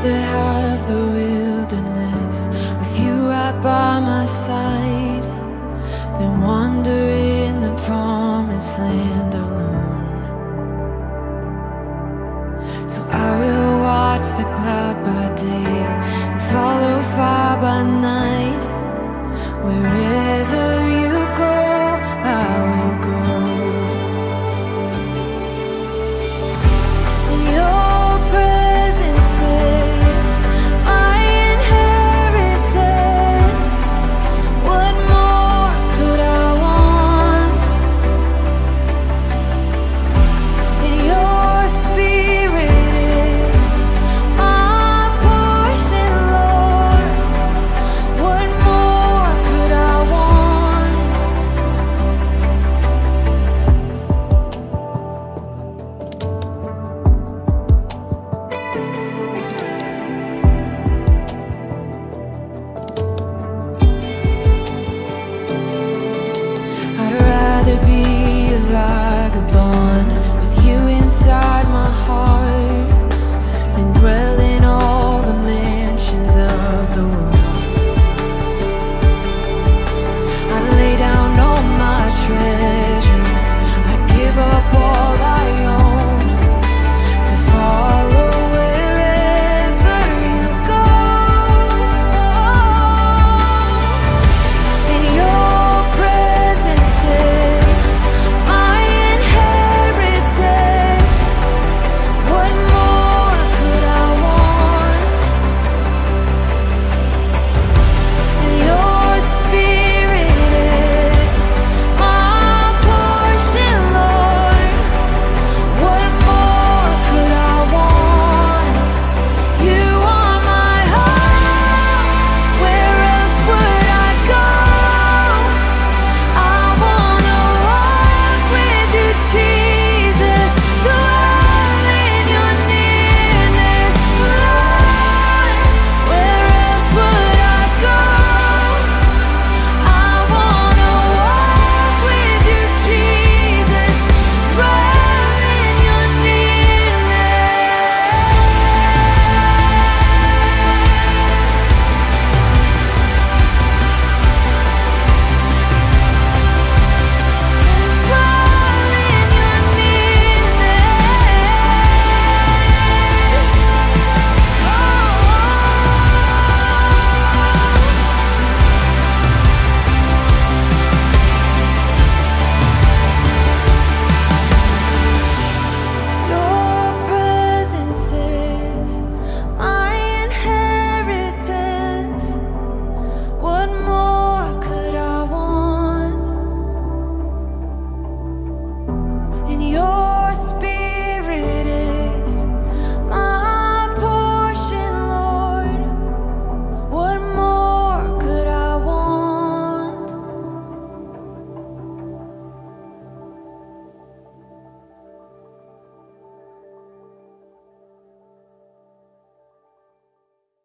rather have the wilderness with you right by my side than wander in the promised land alone. So I will watch the cloud by day and follow fire by night. Wherever you go, I will go. And your presence is my inheritance. What more could I want? And your spirit is my portion, Lord. What more could I want? I'd rather be a vagabond with you inside my heart